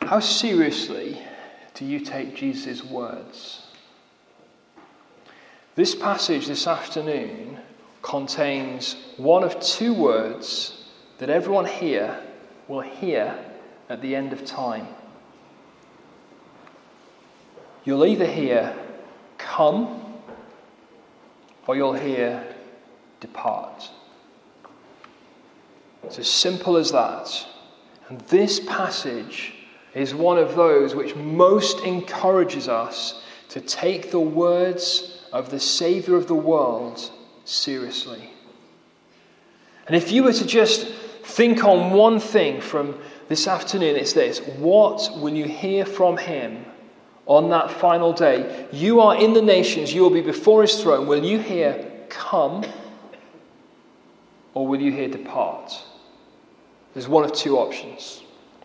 How seriously do you take Jesus' words? This passage this afternoon contains one of two words that everyone here will hear at the end of time. You'll either hear "come" or you'll hear "depart." It's as simple as that. And this passage is one of those which most encourages us to take the words of the Saviour of the world seriously. And if you were to just think on one thing from this afternoon, it's this: what will you hear from him on that final day? You are in the nations, you will be before his throne. Will you hear "come" or will you hear "depart"? There's one of two options.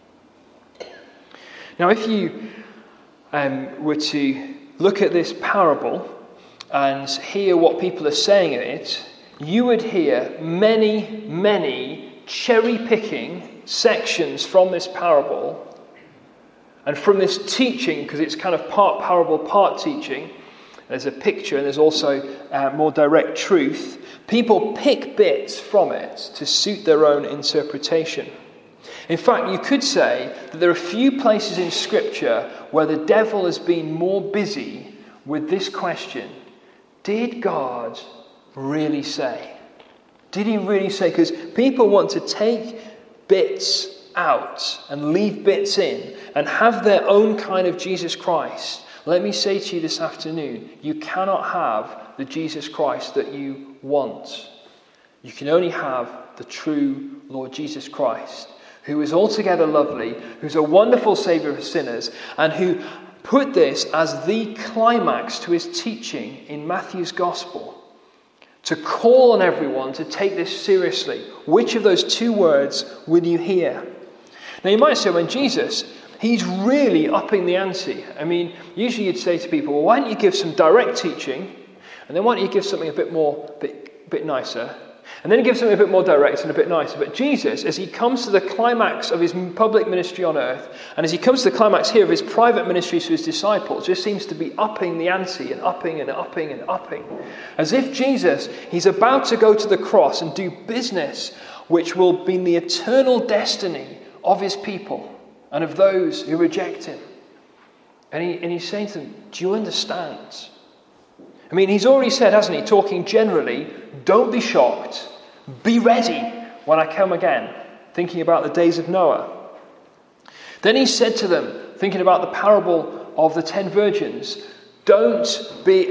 Now, if you were to look at this parable and hear what people are saying in it, you would hear many cherry-picking sections from this parable and from this teaching, because it's kind of part parable, part teaching. There's a picture and there's also more direct truth. People pick bits from it to suit their own interpretation. In fact, you could say that there are few places in Scripture where the devil has been more busy with this question: did God really say? Did he really say? Because people want to take bits out and leave bits in and have their own kind of Jesus Christ. Let me say to you this afternoon, you cannot have the Jesus Christ that you want. You can only have the true Lord Jesus Christ, who is altogether lovely, who's a wonderful Saviour of sinners, and who put this as the climax to his teaching in Matthew's Gospel, to call on everyone to take this seriously. Which of those two words will you hear? Now you might say, when Jesus, he's really upping the ante. I mean, usually you'd say to people, well, why don't you give some direct teaching, and then why don't you give something a bit nicer, and then he gives something a bit more direct and a bit nicer. But Jesus, as he comes to the climax of his public ministry on earth, and as he comes to the climax here of his private ministry to his disciples, just seems to be upping the ante and upping and upping and upping. As if Jesus, he's about to go to the cross and do business which will be the eternal destiny of his people and of those who reject him. And he's saying to them, do you understand? I mean, he's already said, hasn't he, talking generally, don't be shocked, be ready when I come again, thinking about the days of Noah. Then he said to them, thinking about the parable of the 10 virgins, don't be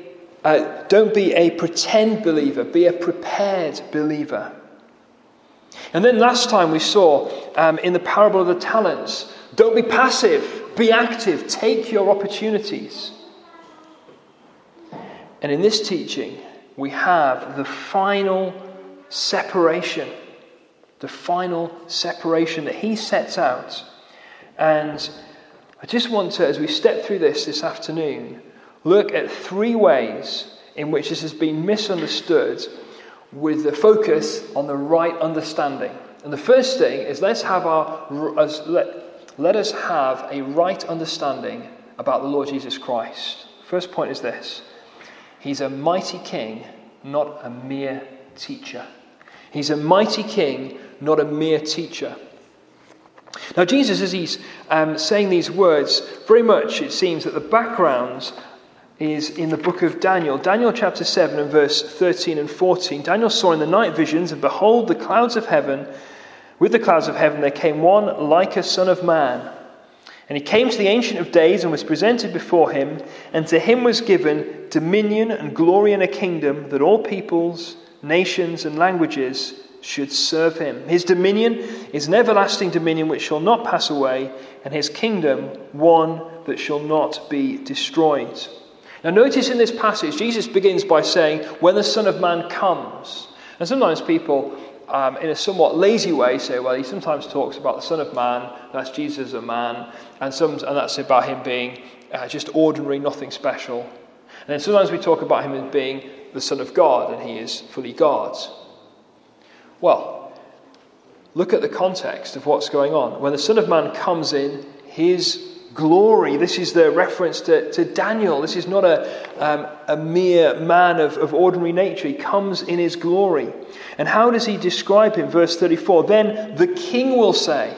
a pretend believer, be a prepared believer. And then last time we saw in the parable of the talents, don't be passive, be active, take your opportunities. And in this teaching, we have the final separation that he sets out. And I just want to, as we step through this afternoon, look at 3 ways in which this has been misunderstood, with the focus on the right understanding. And the first thing is let us have a right understanding about the Lord Jesus Christ. First point is this: he's a mighty king, not a mere teacher. He's a mighty king, not a mere teacher. Now Jesus, as he's saying these words, very much it seems that the background is in the book of Daniel. Daniel chapter 7 and verse 13 and 14. Daniel saw in the night visions, and behold, with the clouds of heaven there came one like a son of man. And he came to the Ancient of Days and was presented before him, and to him was given dominion and glory and a kingdom, that all peoples, nations and languages should serve him. His dominion is an everlasting dominion which shall not pass away, and his kingdom one that shall not be destroyed. Now notice in this passage, Jesus begins by saying, when the Son of Man comes. And sometimes people, in a somewhat lazy way, say, well, he sometimes talks about the Son of Man, that's Jesus as a man, and that's about him being just ordinary, nothing special. And then sometimes we talk about him as being the Son of God, and he is fully God. Well, look at the context of what's going on. When the Son of Man comes in, his glory. This is the reference to Daniel. This is not a mere man of ordinary nature. He comes in his glory. And how does he describe him? Verse 34, then the king will say,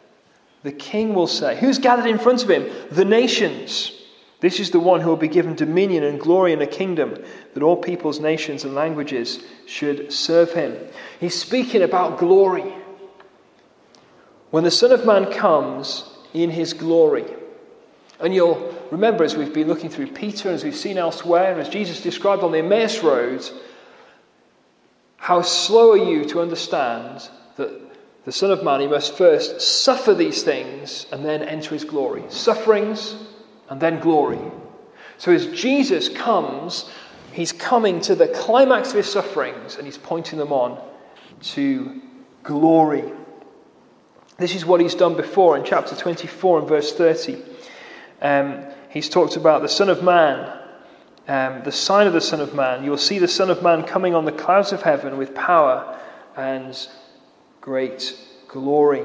who's gathered in front of him? The nations. This is the one who will be given dominion and glory and a kingdom, that all peoples, nations and languages should serve him. He's speaking about glory. When the Son of Man comes in his glory. And you'll remember, as we've been looking through Peter, and as we've seen elsewhere, and as Jesus described on the Emmaus Road, how slow are you to understand that the Son of Man, he must first suffer these things and then enter his glory. Sufferings and then glory. So as Jesus comes, he's coming to the climax of his sufferings and he's pointing them on to glory. This is what he's done before in chapter 24 and verse 30. He's talked about the Son of Man, the sign of the Son of Man. You will see the Son of Man coming on the clouds of heaven with power and great glory.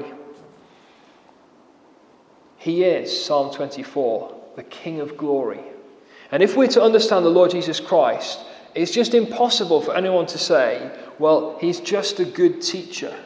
He is, Psalm 24, the King of glory. And if we're to understand the Lord Jesus Christ, it's just impossible for anyone to say, well, he's just a good teacher.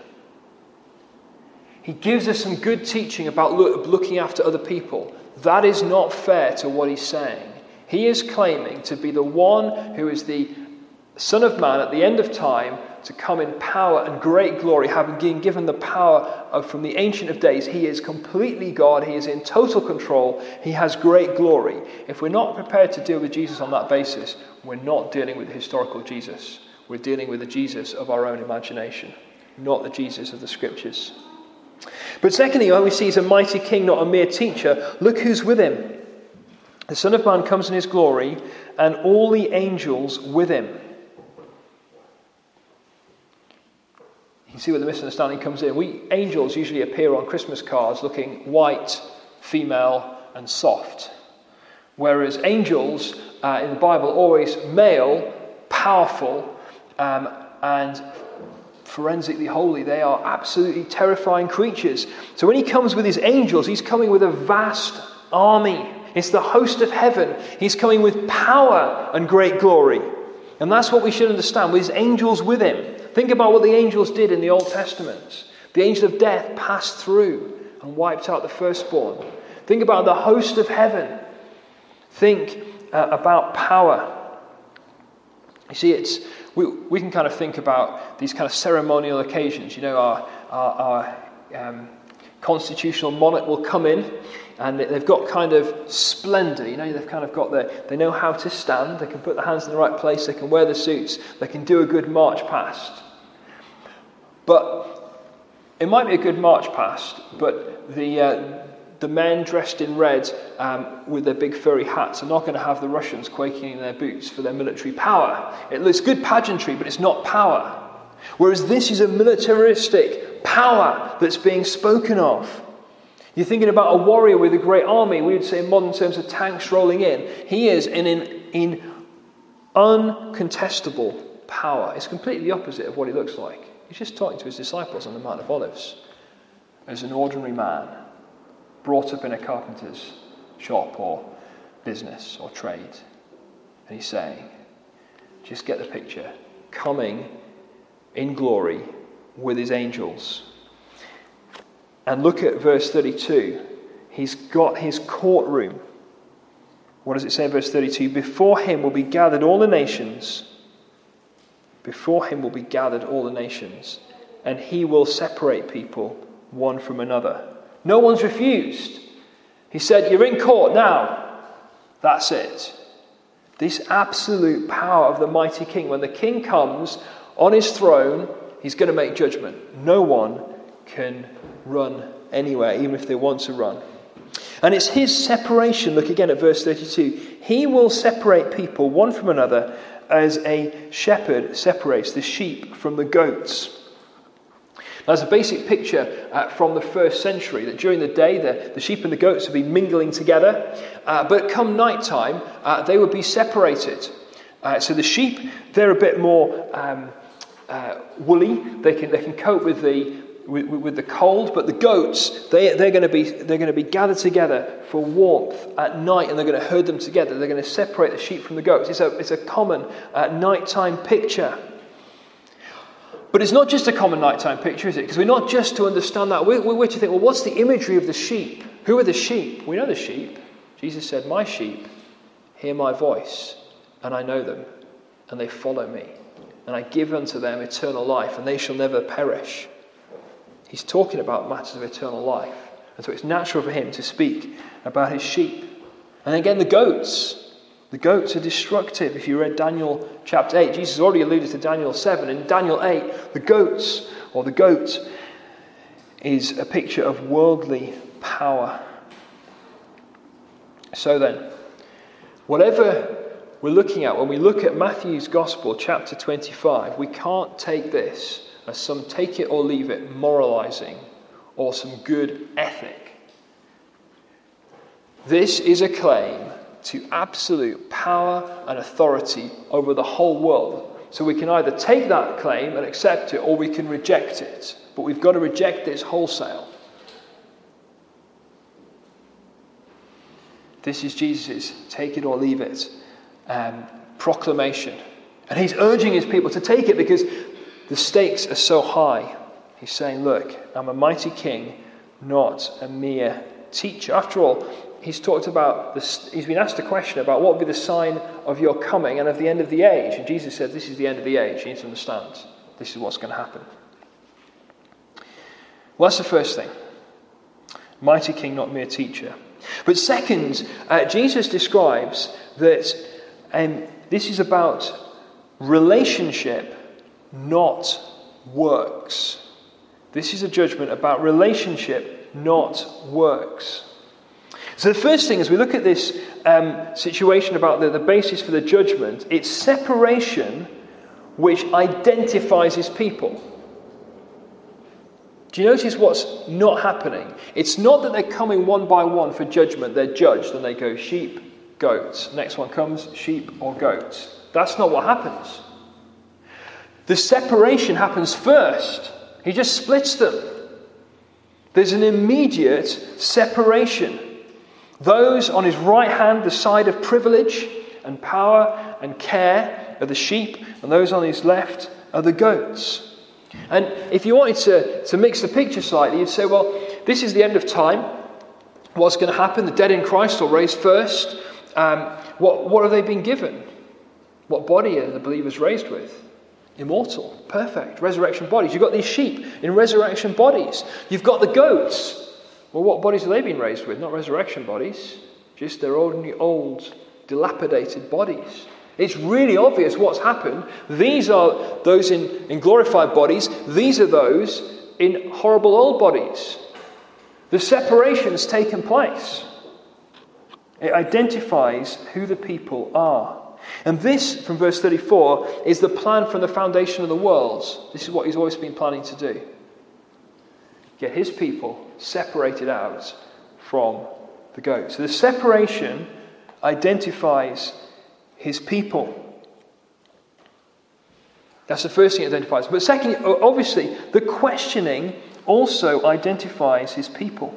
He gives us some good teaching about looking after other people. That is not fair to what he's saying. He is claiming to be the one who is the Son of Man at the end of time, to come in power and great glory, having been given the power from the Ancient of Days. He is completely God. He is in total control. He has great glory. If we're not prepared to deal with Jesus on that basis, we're not dealing with the historical Jesus. We're dealing with the Jesus of our own imagination, not the Jesus of the Scriptures. But secondly, when we see he's a mighty king, not a mere teacher, look who's with him. The Son of Man comes in his glory, and all the angels with him. You can see where the misunderstanding comes in. Angels usually appear on Christmas cards looking white, female, and soft. Whereas angels in the Bible always male, powerful, and forensically holy. They are absolutely terrifying creatures. So when he comes with his angels, he's coming with a vast army. It's the host of heaven. He's coming with power and great glory. And that's what we should understand, with his angels with him. Think about what the angels did in the Old Testament. The angel of death passed through and wiped out the firstborn. Think about the host of heaven. Think about power. You see, we can kind of think about these kind of ceremonial occasions. You know, our constitutional monarch will come in, and they've got kind of splendor. You know, they've kind of got they know how to stand. They can put their hands in the right place. They can wear the suits. They can do a good march past. But it might be a good march past, but the men dressed in red with their big furry hats are not going to have the Russians quaking in their boots for their military power. It looks good pageantry, but it's not power. Whereas this is a militaristic power that's being spoken of. You're thinking about a warrior with a great army. We would say in modern terms of tanks rolling in. He is in uncontestable power. It's completely the opposite of what he looks like. He's just talking to his disciples on the Mount of Olives as an ordinary man brought up in a carpenter's shop or business or trade. And he's saying, just get the picture, coming in glory with his angels. And look at verse 32. He's got his courtroom. What does it say in verse 32? Before him will be gathered all the nations. Before him will be gathered all the nations. And he will separate people one from another. No one's refused. He said, you're in court now. That's it. This absolute power of the mighty king. When the king comes on his throne, he's going to make judgment. No one can run anywhere, even if they want to run. And it's his separation. Look again at verse 32. He will separate people one from another as a shepherd separates the sheep from the goats. That's a basic picture from the first century, that during the day the sheep and the goats would be mingling together, but come night time they would be separated. So the sheep, they're a bit more woolly. They can cope with with the cold, but the goats, they're going to be gathered together for warmth at night, and they're going to herd them together. They're going to separate the sheep from the goats. It's a common nighttime picture. But it's not just a common nighttime picture, is it? Because we're not just to understand that. We're to think, well, what's the imagery of the sheep? Who are the sheep? We know the sheep. Jesus said, my sheep hear my voice, and I know them, and they follow me. And I give unto them eternal life, and they shall never perish. He's talking about matters of eternal life. And so it's natural for him to speak about his sheep. And again, the goats. The goats are destructive. If you read Daniel chapter 8, Jesus already alluded to Daniel 7. In Daniel 8, the goats, or the goat, is a picture of worldly power. So then, whatever we're looking at, when we look at Matthew's Gospel, chapter 25, we can't take this as some take it or leave it moralizing or some good ethic. This is a claim to absolute power and authority over the whole world. So we can either take that claim and accept it, or we can reject it. But we've got to reject this wholesale. This is Jesus' take it or leave it proclamation. And he's urging his people to take it because the stakes are so high. He's saying, look, I'm a mighty king, not a mere teacher. After all, he's talked about this, he's been asked a question about what would be the sign of your coming and of the end of the age. And Jesus said, this is the end of the age. You need to understand. This is what's going to happen. Well, that's the first thing. Mighty king, not mere teacher. But second, Jesus describes that this is about relationship, not works. This is a judgment about relationship, not works. So the first thing, as we look at this situation about the basis for the judgment, it's separation which identifies his people. Do you notice what's not happening? It's not that they're coming one by one for judgment. They're judged and they go sheep, goats. Next one comes sheep or goats. That's not what happens. The separation happens first. He just splits them. There's an immediate separation. Those on his right hand, the side of privilege and power and care, are the sheep, and those on his left are the goats. And if you wanted to mix the picture slightly, you'd say, well, this is the end of time. What's going to happen? The dead in Christ will raise first. What have they been given? What body are the believers raised with? Immortal, perfect, resurrection bodies. You've got these sheep in resurrection bodies. You've got the goats. Well, what bodies have they been raised with? Not resurrection bodies, just their ordinary old, dilapidated bodies. It's really obvious what's happened. These are those in glorified bodies. These are those in horrible old bodies. The separation's taken place. It identifies who the people are. And this, from verse 34, is the plan from the foundation of the world. This is what he's always been planning to do. Get his people separated out from the goats. So the separation identifies his people. That's the first thing it identifies. But secondly, obviously, the questioning also identifies his people.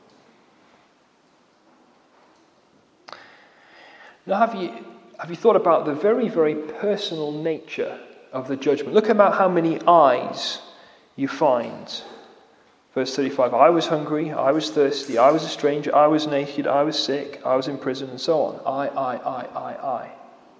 Now, have you thought about the very, very personal nature of the judgment? Look about how many I's you find. Verse 35, I was hungry, I was thirsty, I was a stranger, I was naked, I was sick, I was in prison, and so on. I.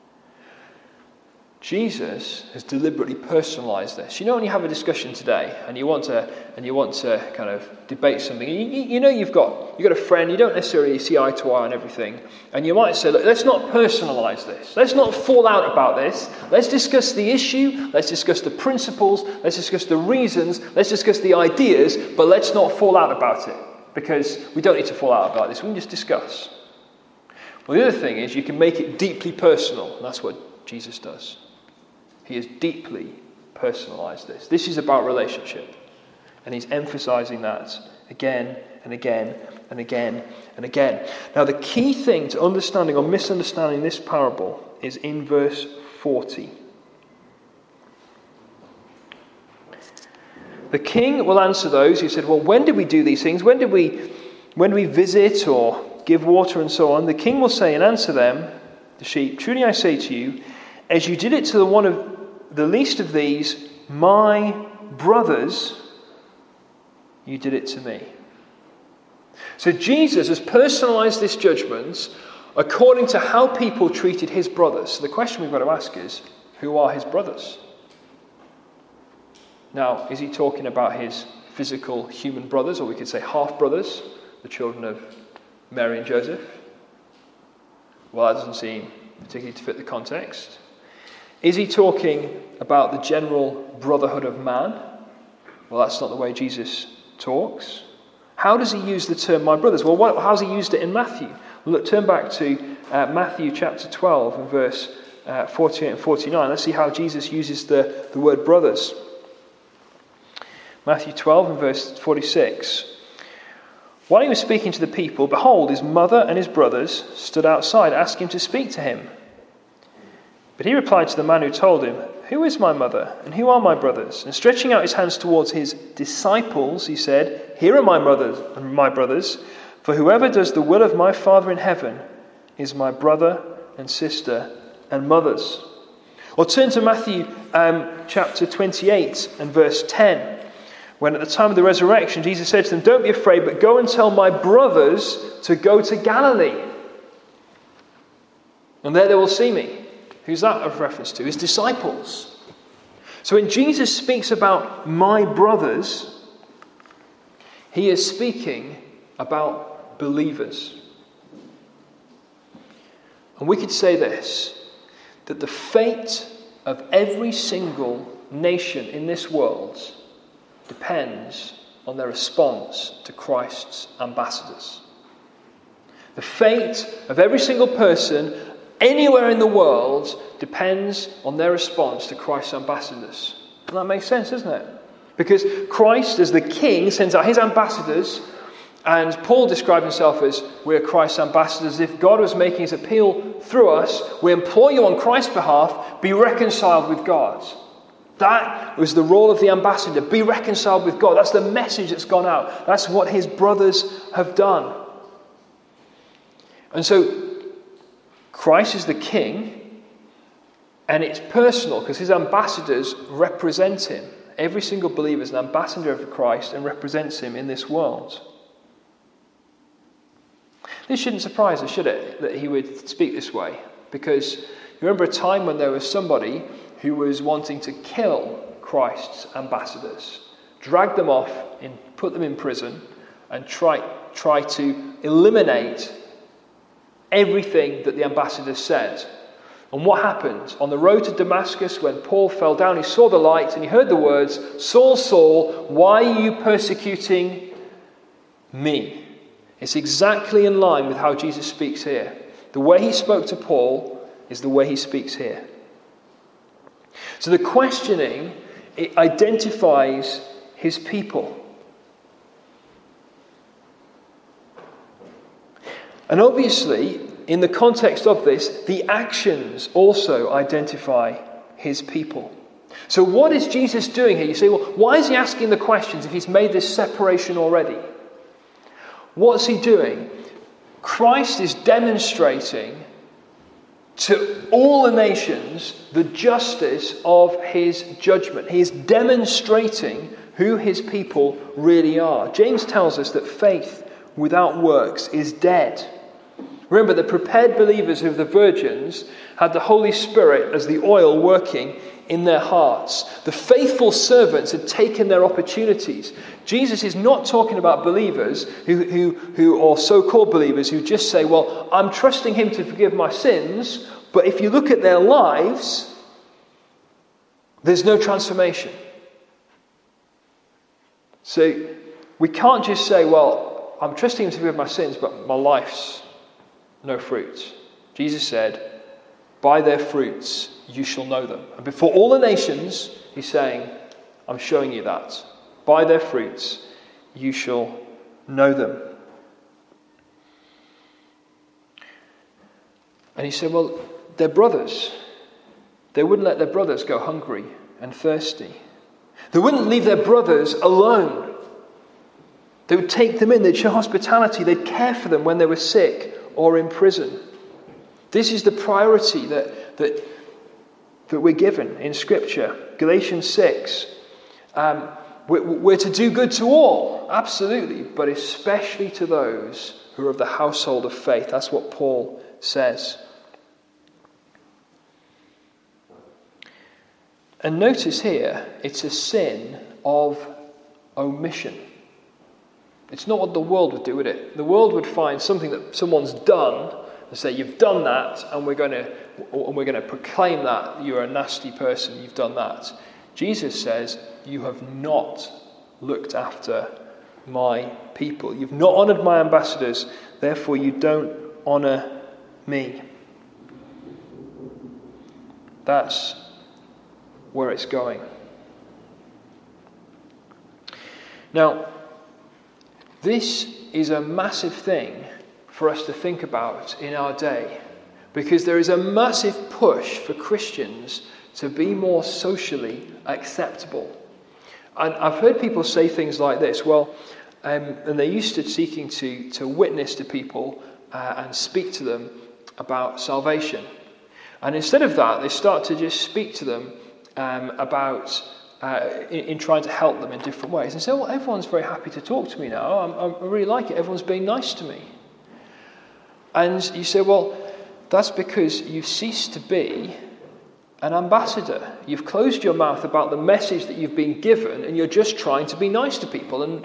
Jesus has deliberately personalized this. You know, when you have a discussion today and you want to kind of debate something, you know you've got a friend, you don't necessarily see eye to eye on everything, and you might say, look, let's not personalize this. Let's not fall out about this. Let's discuss the issue, let's discuss the principles, let's discuss the reasons, let's discuss the ideas, but let's not fall out about it, because we don't need to fall out about this. We can just discuss. Well, the other thing is you can make it deeply personal, and that's what Jesus does. He has deeply personalized this. This is about relationship. And he's emphasizing that again and again and again and again. Now, the key thing to understanding or misunderstanding this parable is in verse 40. The king will answer those who said, well, when did we do these things? When did we visit or give water and so on? The king will say and answer them, the sheep, truly I say to you, as you did it to one of the least of these, my brothers, you did it to me. So Jesus has personalized this judgment according to how people treated his brothers. So the question we've got to ask is, who are his brothers? Now, is he talking about his physical human brothers, or we could say half-brothers, the children of Mary and Joseph? Well, that doesn't seem particularly to fit the context. Is he talking about the general brotherhood of man? Well, that's not the way Jesus talks. How does he use the term my brothers? Well, how's he used it in Matthew? Look, turn back to Matthew chapter 12 and verse 48 and 49. Let's see how Jesus uses the word brothers. Matthew 12 and verse 46. While he was speaking to the people, behold, his mother and his brothers stood outside, asking him to speak to him. But he replied to the man who told him, who is my mother, and who are my brothers? And stretching out his hands towards his disciples, he said, here are my brothers, for whoever does the will of my Father in heaven is my brother and sister and mothers. Or turn to Matthew chapter 28 and verse 10. When at the time of the resurrection, Jesus said to them, don't be afraid, but go and tell my brothers to go to Galilee. And there they will see me. Who's that a reference to? His disciples. So when Jesus speaks about my brothers, he is speaking about believers. And we could say this, that the fate of every single nation in this world depends on their response to Christ's ambassadors. The fate of every single person anywhere in the world depends on their response to Christ's ambassadors. And that makes sense, doesn't it? Because Christ, as the King, sends out his ambassadors, and Paul described himself as, we're Christ's ambassadors. If God was making his appeal through us, we implore you on Christ's behalf, be reconciled with God. That was the role of the ambassador. Be reconciled with God. That's the message that's gone out. That's what his brothers have done. And so Christ is the King, and it's personal because his ambassadors represent him. Every single believer is an ambassador of Christ and represents him in this world. This shouldn't surprise us, should it, that he would speak this way? Because you remember a time when there was somebody who was wanting to kill Christ's ambassadors, drag them off, and put them in prison, and try to eliminate everything that the ambassadors said. And what happened? On the road to Damascus, when Paul fell down, he saw the light and he heard the words, Saul, Saul, why are you persecuting me? It's exactly in line with how Jesus speaks here. The way he spoke to Paul is the way he speaks here. So the questioning, it identifies his people. And obviously, in the context of this, the actions also identify his people. So what is Jesus doing here? You say, well, why is he asking the questions if he's made this separation already? What's he doing? Christ is demonstrating to all the nations the justice of his judgment. He is demonstrating who his people really are. James tells us that faith without works is dead. Remember, the prepared believers of the virgins had the Holy Spirit as the oil working in their hearts. The faithful servants had taken their opportunities. Jesus is not talking about believers who or so-called believers who just say, well, I'm trusting him to forgive my sins, but if you look at their lives, there's no transformation. So we can't just say, well, I'm trusting him to forgive my sins, but my life's no fruit. Jesus said, by their fruits you shall know them. And before all the nations, he's saying, I'm showing you that. By their fruits you shall know them. And he said, well, they're brothers. They wouldn't let their brothers go hungry and thirsty. They wouldn't leave their brothers alone. They would take them in, they'd show hospitality, they'd care for them when they were sick or in prison. This is the priority that we're given in Scripture. Galatians 6. We're to do good to all, absolutely, but especially to those who are of the household of faith. That's what Paul says. And notice here, it's a sin of omission. It's not what the world would do, would it? The world would find something that someone's done and say, you've done that, and we're going to proclaim that you're a nasty person, you've done that. Jesus says, you have not looked after my people. You've not honoured my ambassadors, therefore you don't honour me. That's where it's going. Now, this is a massive thing for us to think about in our day, because there is a massive push for Christians to be more socially acceptable. And I've heard people say things like this, and they're used to seeking to witness to people and speak to them about salvation. And instead of that, they start to just speak to them about in trying to help them in different ways. And say, well, everyone's very happy to talk to me now. I really like it. Everyone's being nice to me. And you say, well, that's because you've ceased to be an ambassador. You've closed your mouth about the message that you've been given, and you're just trying to be nice to people. And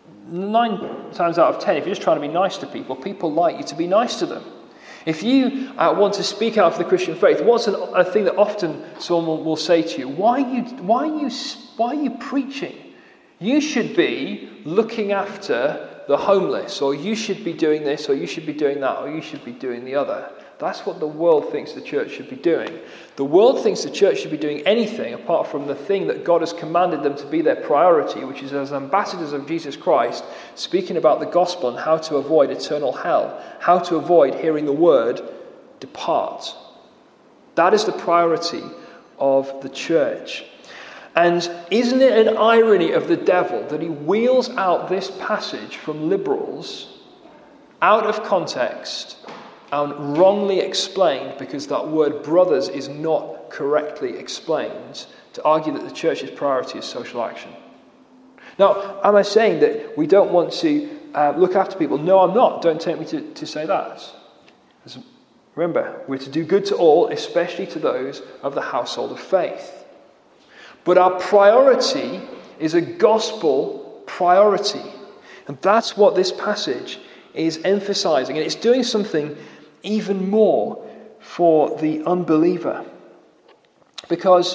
9 times out of 10, if you're just trying to be nice to people, people like you to be nice to them. If you want to speak out for the Christian faith, what's a thing that often someone will say to you? Why are you preaching? You should be looking after the homeless, or you should be doing this, or you should be doing that, or you should be doing the other. That's what the world thinks the church should be doing. The world thinks the church should be doing anything apart from the thing that God has commanded them to be their priority, which is as ambassadors of Jesus Christ, speaking about the gospel and how to avoid eternal hell, how to avoid hearing the word depart. That is the priority of the church. And isn't it an irony of the devil that he wheels out this passage from liberals out of context and wrongly explained, because that word brothers is not correctly explained, to argue that the church's priority is social action? Now, am I saying that we don't want to look after people? No, I'm not. Don't take me to say that. Remember, we're to do good to all, especially to those of the household of faith. But our priority is a gospel priority. And that's what this passage is emphasizing. And it's doing something even more for the unbeliever. Because,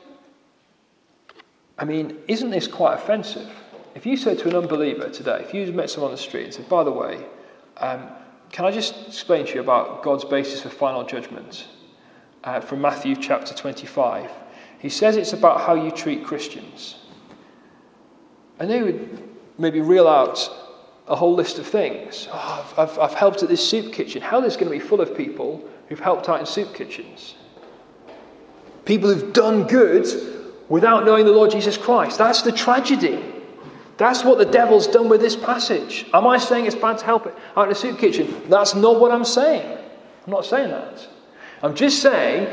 isn't this quite offensive? If you say to an unbeliever today, if you met someone on the street and said, by the way, can I just explain to you about God's basis for final judgment? From Matthew chapter 25. He says it's about how you treat Christians. And they would maybe reel out a whole list of things. I've helped at this soup kitchen. Hell is going to be full of people who've helped out in soup kitchens. People who've done good without knowing the Lord Jesus Christ. That's the tragedy. That's what the devil's done with this passage. Am I saying it's bad to help out in a soup kitchen? That's not what I'm saying. I'm not saying that. I'm just saying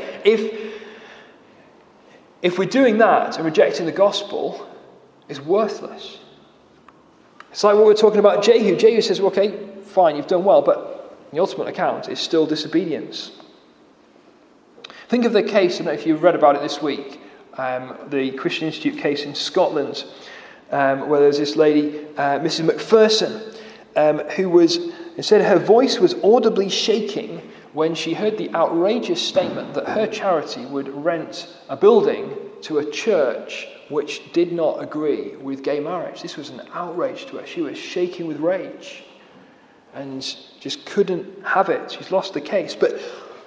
if we're doing that and rejecting the gospel, it's worthless. It's like what we're talking about Jehu. Jehu says, well, okay, fine, you've done well, but the ultimate account is still disobedience. Think of the case, I don't know if you've read about it this week, the Christian Institute case in Scotland, where there's this lady, Mrs. McPherson, who was, instead her voice was audibly shaking when she heard the outrageous statement that her charity would rent a building to a church which did not agree with gay marriage. This was an outrage to her. She was shaking with rage and just couldn't have it. She's lost the case. But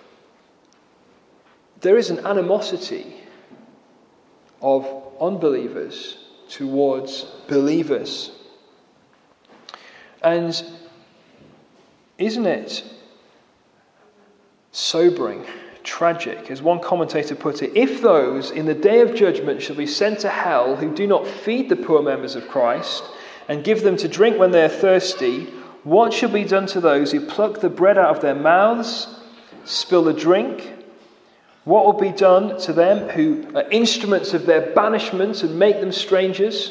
there is an animosity of unbelievers towards believers. And isn't it sobering, tragic. As one commentator put it, if those in the day of judgment shall be sent to hell who do not feed the poor members of Christ and give them to drink when they are thirsty, what shall be done to those who pluck the bread out of their mouths, spill the drink? What will be done to them who are instruments of their banishment and make them strangers?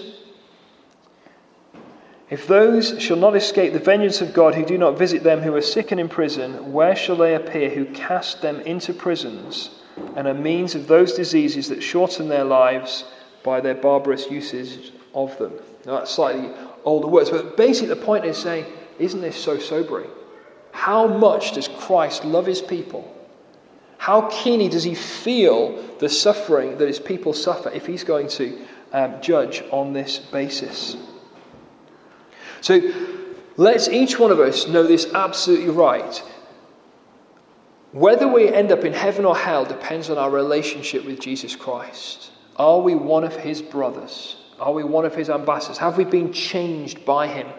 If those shall not escape the vengeance of God who do not visit them who are sick and in prison, where shall they appear who cast them into prisons and are means of those diseases that shorten their lives by their barbarous usage of them? Now that's slightly older words, but basically the point is saying, isn't this so sobering? How much does Christ love his people? How keenly does he feel the suffering that his people suffer if he's going to judge on this basis? So let's each one of us know this absolutely right. Whether we end up in heaven or hell depends on our relationship with Jesus Christ. Are we one of his brothers? Are we one of his ambassadors? Have we been changed by him?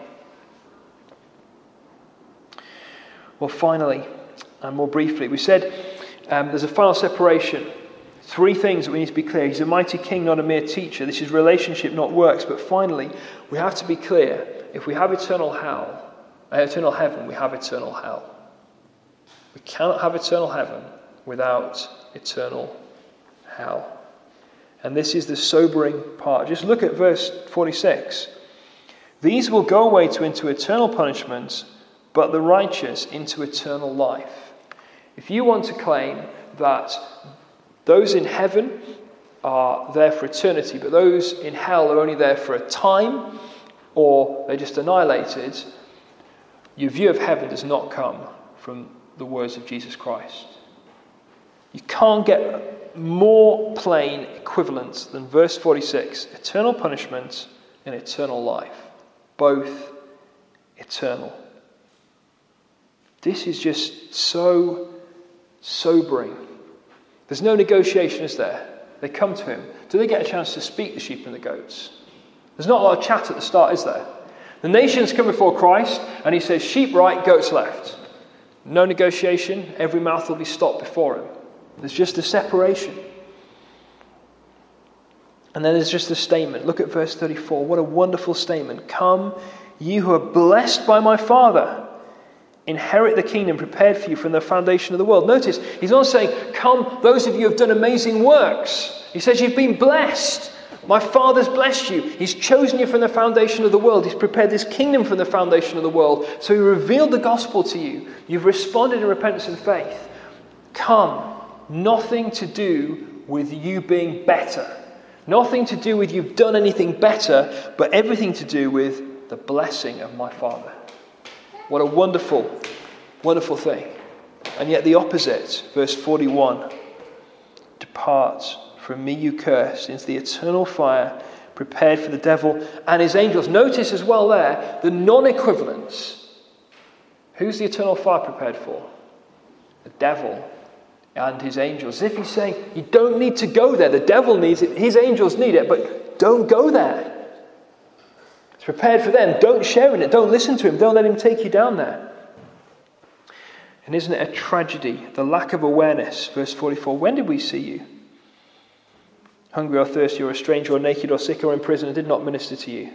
Well, finally, and more briefly, we said there's a final separation. 3 things that we need to be clear. He's a mighty king, not a mere teacher. This is relationship, not works. But finally, we have to be clear. If we have eternal heaven, we have eternal hell. We cannot have eternal heaven without eternal hell. And this is the sobering part. Just look at verse 46. These will go away into eternal punishment, but the righteous into eternal life. If you want to claim that those in heaven are there for eternity, but those in hell are only there for a time, or they're just annihilated, your view of heaven does not come from the words of Jesus Christ. You can't get more plain equivalents than verse 46. Eternal punishment and eternal life. Both eternal. This is just so sobering. There's no negotiation, is there? They come to him. Do they get a chance to speak, the sheep and the goats? There's not a lot of chat at the start, is there? The nations come before Christ, and he says, sheep right, goats left. No negotiation. Every mouth will be stopped before him. There's just a separation. And then there's just a statement. Look at verse 34. What a wonderful statement. Come, you who are blessed by my Father. Inherit the kingdom prepared for you from the foundation of the world. Notice, he's not saying, come, those of you who have done amazing works. He says, you've been blessed. My Father's blessed you. He's chosen you from the foundation of the world. He's prepared this kingdom from the foundation of the world. So he revealed the gospel to you. You've responded in repentance and faith. Come. Nothing to do with you being better. Nothing to do with you've done anything better, but everything to do with the blessing of my Father. What a wonderful, wonderful thing. And yet the opposite, verse 41. Depart from me, you cursed, into the eternal fire prepared for the devil and his angels. Notice as well there, the non-equivalence. Who's the eternal fire prepared for? The devil and his angels. As if he's saying, you don't need to go there. The devil needs it, his angels need it, but don't go there. It's prepared for them. Don't share in it. Don't listen to him. Don't let him take you down there. And isn't it a tragedy, the lack of awareness? Verse 44, when did we see you? Hungry or thirsty or a stranger or naked or sick or in prison and did not minister to you?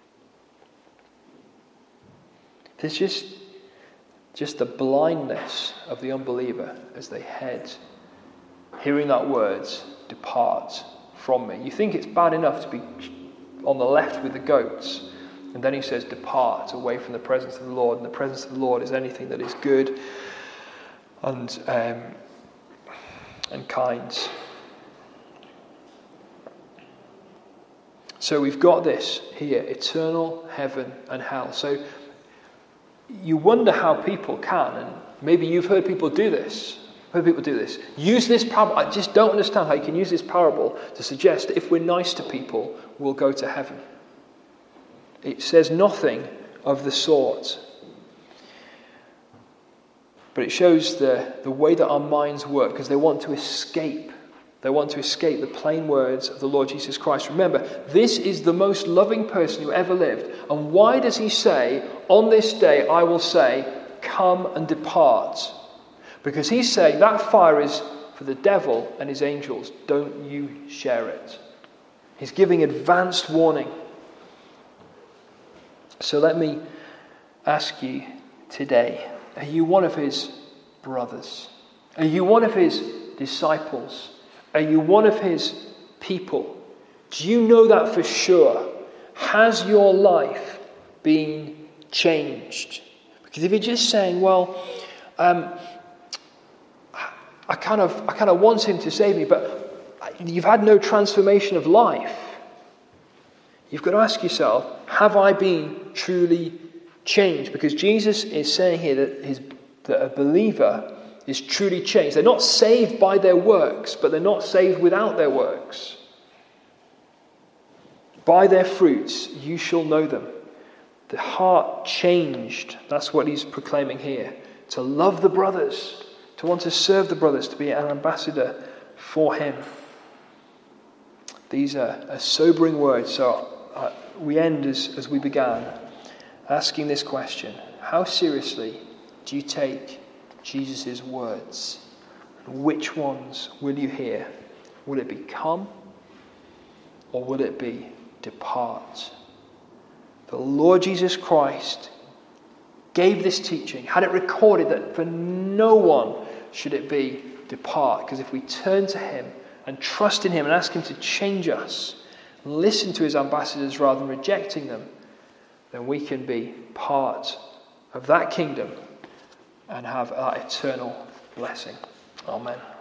There's just the blindness of the unbeliever as they head, hearing that words, depart from me. You think it's bad enough to be on the left with the goats, and then he says, depart away from the presence of the Lord. And the presence of the Lord is anything that is good and kind. So we've got this here, eternal heaven and hell. So you wonder how people can, and maybe you've heard people do this. Use this parable. I just don't understand how you can use this parable to suggest that if we're nice to people, we'll go to heaven. It says nothing of the sort. But it shows the way that our minds work, because they want to escape. They want to escape the plain words of the Lord Jesus Christ. Remember, this is the most loving person who ever lived. And why does he say, on this day I will say, come and depart? Because he's saying that fire is for the devil and his angels. Don't you share it. He's giving advanced warning. So let me ask you today, are you one of his brothers? Are you one of his disciples? Are you one of his people? Do you know that for sure? Has your life been changed? Because if you're just saying, well, I kind of want him to save me, but you've had no transformation of life, you've got to ask yourself, have I been truly changed? Because Jesus is saying here that a believer is truly changed. They're not saved by their works, but they're not saved without their works. By their fruits you shall know them. The heart changed. That's what he's proclaiming here. To love the brothers, to want to serve the brothers, to be an ambassador for him. These are sobering words. So we end as we began, asking this question: how seriously do you take Jesus' words? Which ones will you hear? Will it be come, or will it be depart? The Lord Jesus Christ gave this teaching, had it recorded that for no one should it be depart. Because if we turn to him and trust in him and ask him to change us, and listen to his ambassadors rather than rejecting them, then we can be part of that kingdom and have that eternal blessing. Amen.